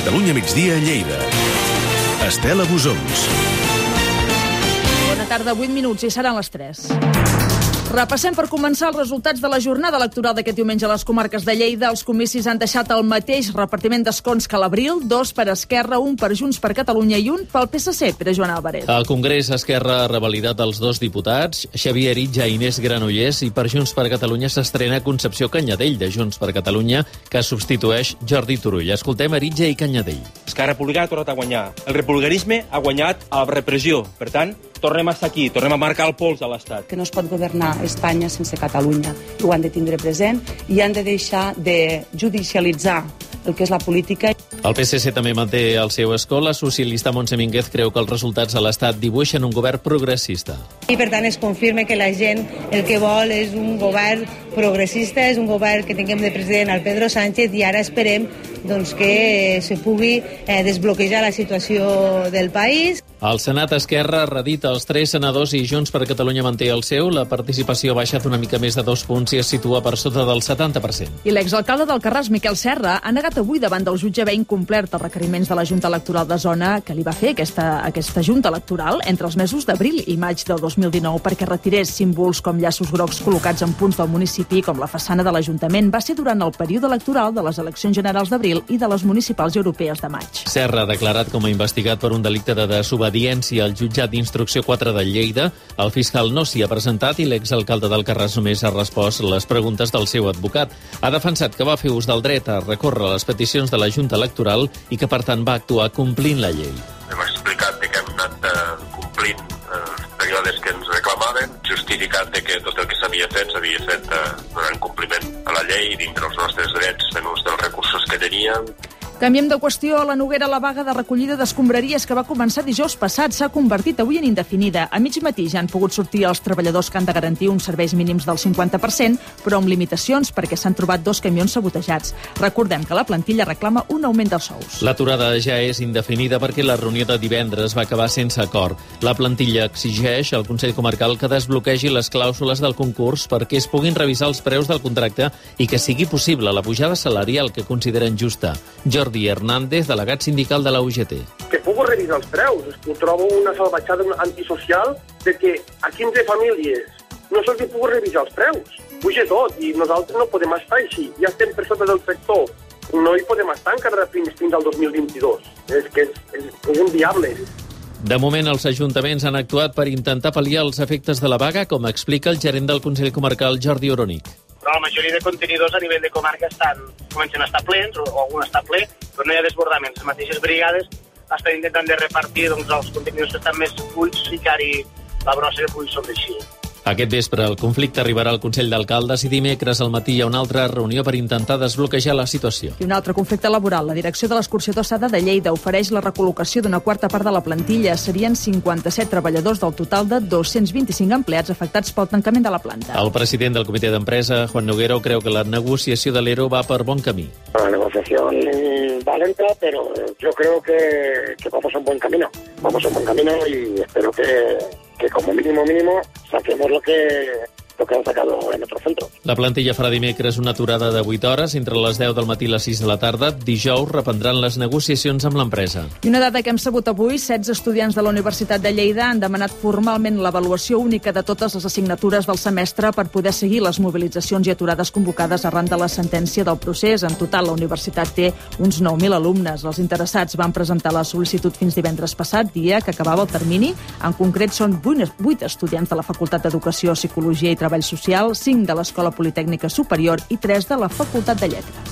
Catalunya migdia a Lleida. Estela Busons. Bona tarda, 8 minuts i seran les 3. Repassem per començar els resultats de la jornada electoral d'aquest diumenge a les comarques de Lleida. Els comicis han deixat el mateix repartiment d'escons que a l'abril, 2 per Esquerra, 1 per Junts per Catalunya i 1 pel PSC, Pere Joan Álvarez. Al Congrés, Esquerra ha revalidat els 2 diputats, Xavier Eritja i Inés Granollers, i per Junts per Catalunya s'estrena Concepció Canyadell, de Junts per Catalunya, que substitueix Jordi Turull. Escoltem Eritja i Canyadell. Esquerra Republicana ha tornat a guanyar. El republicanisme ha guanyat a la repressió. Per tant, tornem a estar aquí, tornem a marcar el pols a l'Estat. Que no es pot governar Espanya sense Catalunya. Ho han de tindre present i han de deixar de judicialitzar el que és la política. El PSC també manté el seu escó. La socialista Montse Mínguez creu que els resultats a l'Estat dibuixen un govern progressista. I per tant es confirma que la gent el que vol és un govern progressista, és un govern que tinguem de president al Pedro Sánchez i ara esperem que se pugui desbloquejar la situació del país. Al Senat, Esquerra ha redit els 3 senadors i Junts per Catalunya manté el seu. La participació ha baixat una mica més de 2 punts i es situa per sota del 70%. I l'exalcalde d'Alcarràs, Miquel Serra, ha negat avui davant del jutge haver incomplert els requeriments de la Junta Electoral de Zona que li va fer aquesta Junta Electoral entre els mesos d'abril i maig del 2019 perquè retirés símbols com llaços grocs col·locats en punts del municipi com la façana de l'Ajuntament. Va ser durant el període electoral de les eleccions generals d'abril i de les municipals i europees de maig. Serra ha declarat com a investigat per un delicte de desobediència al jutjat d'instrucció 4 de Lleida. El fiscal no s'hi ha presentat i l'exalcalde d'Alcarràs només ha respost les preguntes del seu advocat. Ha defensat que va fer ús del dret a recórrer les peticions de la Junta Electoral i que, per tant, va actuar complint la llei. Hem explicat que hem anat complint els períodes que ens reclamaven, justificat que tot el que s'havia fet donant compliment a la llei i dintre els nostres drets en ús dels recursos que teníem. Canviem de qüestió. A la Noguera, la vaga de recollida d'escombraries que va començar dijous passat s'ha convertit avui en indefinida. A mig matí ja han pogut sortir els treballadors que han de garantir uns serveis mínims del 50%, però amb limitacions perquè s'han trobat 2 camions sabotejats. Recordem que la plantilla reclama un augment dels sous. L'aturada ja és indefinida perquè la reunió de divendres va acabar sense acord. La plantilla exigeix al Consell Comarcal que desbloquegi les clàusules del concurs perquè es puguin revisar els preus del contracte i que sigui possible la pujada salarial que consideren justa. Jordi Hernández, delegat sindical de la UGT. Que pugui revisar els preus. Ho trobo una salvatjada antisocial de que a 15 famílies no se'ls pugui revisar els preus. Puja tot i nosaltres no podem estar així. Ja estem per sota del sector. No hi podem estar encara fins al 2022. És que és inviable. De moment, els ajuntaments han actuat per intentar pal·liar els efectes de la vaga, com explica el gerent del Consell Comarcal, Jordi Orònic. Però la majoria de contenidors a nivell de comarca comencen a estar plens, o algun està ple, però no hi ha desbordaments. Les mateixes brigades estan intentant de repartir els contenidors que estan més buits i que la brossa que pugui sobreeixir. Aquest vespre el conflicte arribarà al Consell d'Alcaldes i dimecres al matí hi ha una altra reunió per intentar desbloquejar la situació. I un altre conflicte laboral. La direcció de l'Excursió Tossada de Lleida ofereix la recol·locació d'una quarta part de la plantilla. Serien 57 treballadors del total de 225 empleats afectats pel tancament de la planta. El president del comitè d'empresa, Juan Noguero, creu que la negociació de l'ERO va per bon camí. La negociación va lenta, pero yo creo que vamos a un buen camino. Vamos a un buen camino y espero que como mínimo saquemos lo que han sacado en otros centros. La plantilla farà dimecres una aturada de 8 hores entre les 10 del matí i les 6 de la tarda. Dijous reprendran les negociacions amb l'empresa. I una dada que hem sabut avui, 16 estudiants de la Universitat de Lleida han demanat formalment l'avaluació única de totes les assignatures del semestre per poder seguir les mobilitzacions i aturades convocades arran de la sentència del procés. En total, la universitat té uns 9.000 alumnes. Els interessats van presentar la sol·licitud fins divendres passat, dia que acabava el termini. En concret, són 8 estudiants de la Facultat d'Educació, Psicologia i Treball Social, 5 de l'Escola Politècnica Superior i 3 de la Facultat de Lletres.